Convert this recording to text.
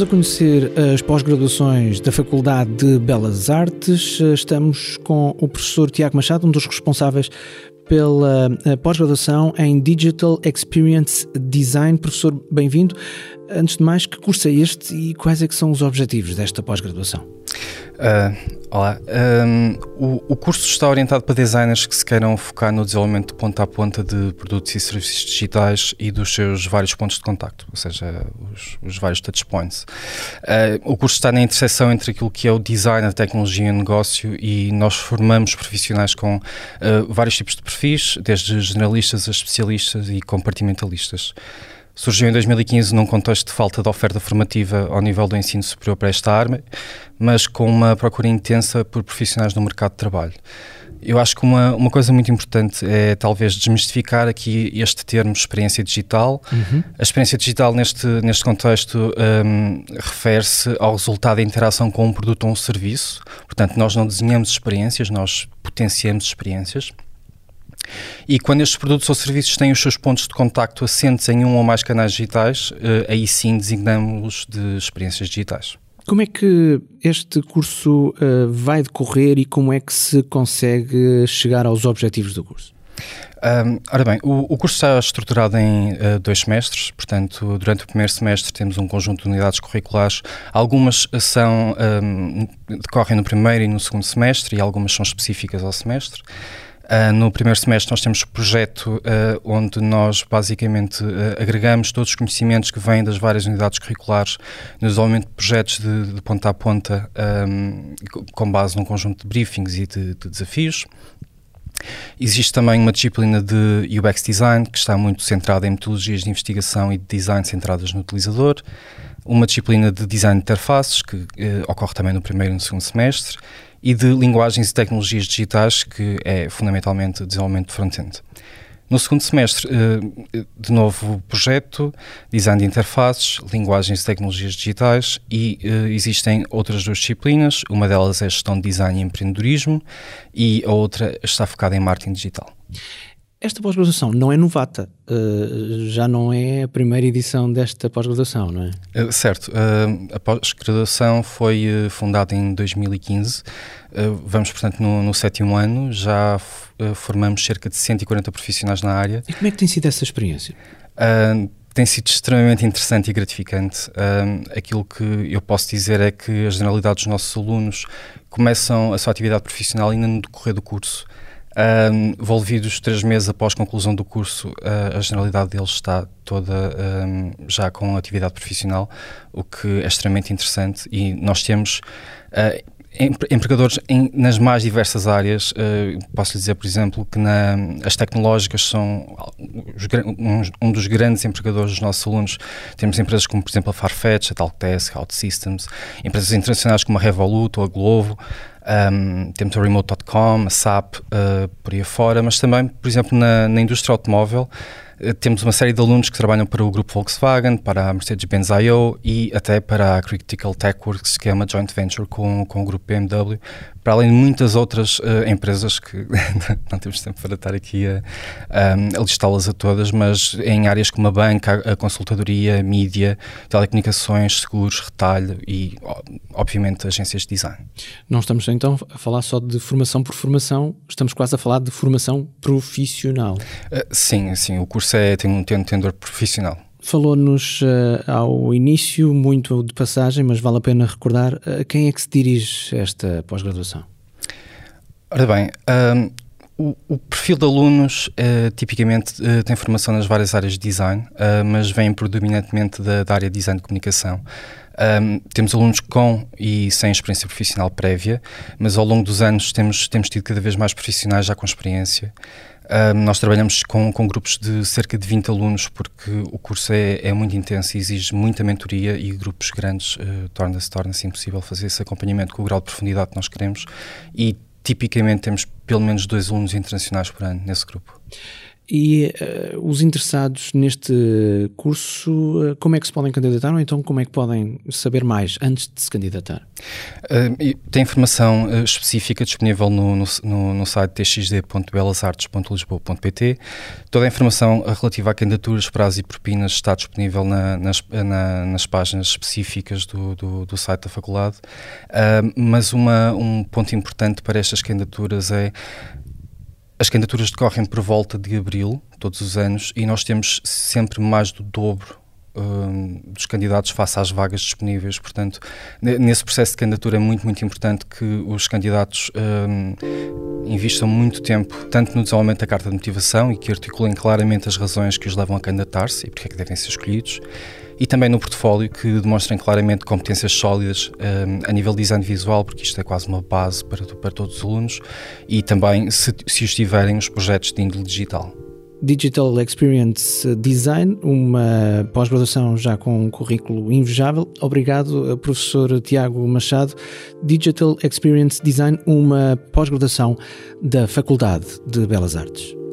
a conhecer as pós-graduações da Faculdade de Belas Artes. Estamos com o professor Tiago Machado, um dos responsáveis pela pós-graduação em Digital Experience Design. Professor, bem-vindo. Antes de mais, que curso é este e quais é que são os objetivos desta pós-graduação? Olá. O curso está orientado para designers que se queiram focar no desenvolvimento de ponta a ponta de produtos e serviços digitais e dos seus vários pontos de contacto, ou seja, os vários touchpoints. O curso está na interseção entre aquilo que é o design, a tecnologia e o negócio, e nós formamos profissionais com vários tipos de perfis, desde generalistas a especialistas e compartimentalistas. Surgiu em 2015 num contexto de falta de oferta formativa ao nível do ensino superior para esta área, mas com uma procura intensa por profissionais no mercado de trabalho. Eu acho que uma coisa muito importante é talvez desmistificar aqui este termo experiência digital. A experiência digital neste contexto refere-se ao resultado da interação com um produto ou um serviço. Portanto, nós não desenhamos experiências, nós potenciamos experiências. E quando estes produtos ou serviços têm os seus pontos de contacto assentes em um ou mais canais digitais, aí sim designamos-los de experiências digitais. Como é que este curso vai decorrer e como é que se consegue chegar aos objetivos do curso? Ora bem, o curso está estruturado em 2 semestres, portanto, durante o primeiro semestre temos um conjunto de unidades curriculares. Algumas decorrem no primeiro e no segundo semestre e algumas são específicas ao semestre. No primeiro semestre nós temos projeto onde nós basicamente agregamos todos os conhecimentos que vêm das várias unidades curriculares no desenvolvimento de projetos de ponta a ponta com base num conjunto de briefings e de desafios. Existe também uma disciplina de UX Design que está muito centrada em metodologias de investigação e de design centradas no utilizador. Uma disciplina de design de interfaces que ocorre também no primeiro e no segundo semestre. E de linguagens e tecnologias digitais, que é fundamentalmente o desenvolvimento de front-end. No segundo semestre, de novo projeto, design de interfaces, linguagens e tecnologias digitais, e existem outras 2 disciplinas, uma delas é gestão de design e empreendedorismo, e a outra está focada em marketing digital. Esta pós-graduação não é novata, já não é a primeira edição desta pós-graduação, não é? Certo, a pós-graduação foi fundada em 2015, vamos portanto no 7º ano, já formamos cerca de 140 profissionais na área. E como é que tem sido essa experiência? Tem sido extremamente interessante e gratificante. Aquilo que eu posso dizer é que a generalidade dos nossos alunos começam a sua atividade profissional ainda no decorrer do curso. Envolvidos 3 meses após a conclusão do curso, a generalidade deles está toda já com atividade profissional, o que é extremamente interessante, e nós temos empregadores nas mais diversas áreas. Posso lhe dizer, por exemplo, que as tecnológicas são um dos grandes empregadores dos nossos alunos. Temos empresas como, por exemplo, a Farfetch, a Talkdesk, a OutSystems, empresas internacionais como a Revolut ou a Glovo. Temos a Remote.com, a SAP, por aí afora, mas também, por exemplo, na indústria automóvel, temos uma série de alunos que trabalham para o grupo Volkswagen, para a Mercedes-Benz I.O. e até para a Critical Techworks, que é uma joint venture com o grupo BMW, para além de muitas outras empresas que não temos tempo para estar aqui a listá-las a todas, mas em áreas como a banca, a consultadoria, mídia, telecomunicações, seguros, retalho e, obviamente, agências de design. Não estamos então a falar só de formação por formação, estamos quase a falar de formação profissional. Sim, o curso tem um tendor profissional. Falou-nos ao início muito de passagem, mas vale a pena recordar a quem é que se dirige esta pós-graduação? Ora bem, o perfil de alunos tipicamente tem formação nas várias áreas de design, mas vem predominantemente da área de design de comunicação. Temos alunos com e sem experiência profissional prévia, mas ao longo dos anos temos tido cada vez mais profissionais já com experiência. Nós trabalhamos com grupos de cerca de 20 alunos, porque o curso é muito intenso e exige muita mentoria, e grupos grandes torna-se impossível fazer esse acompanhamento com o grau de profundidade que nós queremos, e tipicamente temos pelo menos 2 alunos internacionais por ano nesse grupo. E os interessados neste curso, como é que se podem candidatar ou então como é que podem saber mais antes de se candidatar? Tem informação específica disponível no site txd.belasartes.lisboa.pt. Toda a informação relativa a candidaturas, prazos e propinas está disponível nas páginas específicas do site da faculdade. Mas um ponto importante para estas candidaturas é: as candidaturas decorrem por volta de abril, todos os anos, e nós temos sempre mais do dobro dos candidatos face às vagas disponíveis. Portanto, nesse processo de candidatura é muito, muito importante que os candidatos investam muito tempo, tanto no desenvolvimento da carta de motivação e que articulem claramente as razões que os levam a candidatar-se e porque é que devem ser escolhidos, e também no portfólio, que demonstrem claramente competências sólidas a nível de design visual, porque isto é quase uma base para todos os alunos, e também, se os tiverem, os projetos de índole digital. Digital Experience Design, uma pós-graduação já com um currículo invejável. Obrigado, professor Tiago Machado. Digital Experience Design, uma pós-graduação da Faculdade de Belas Artes.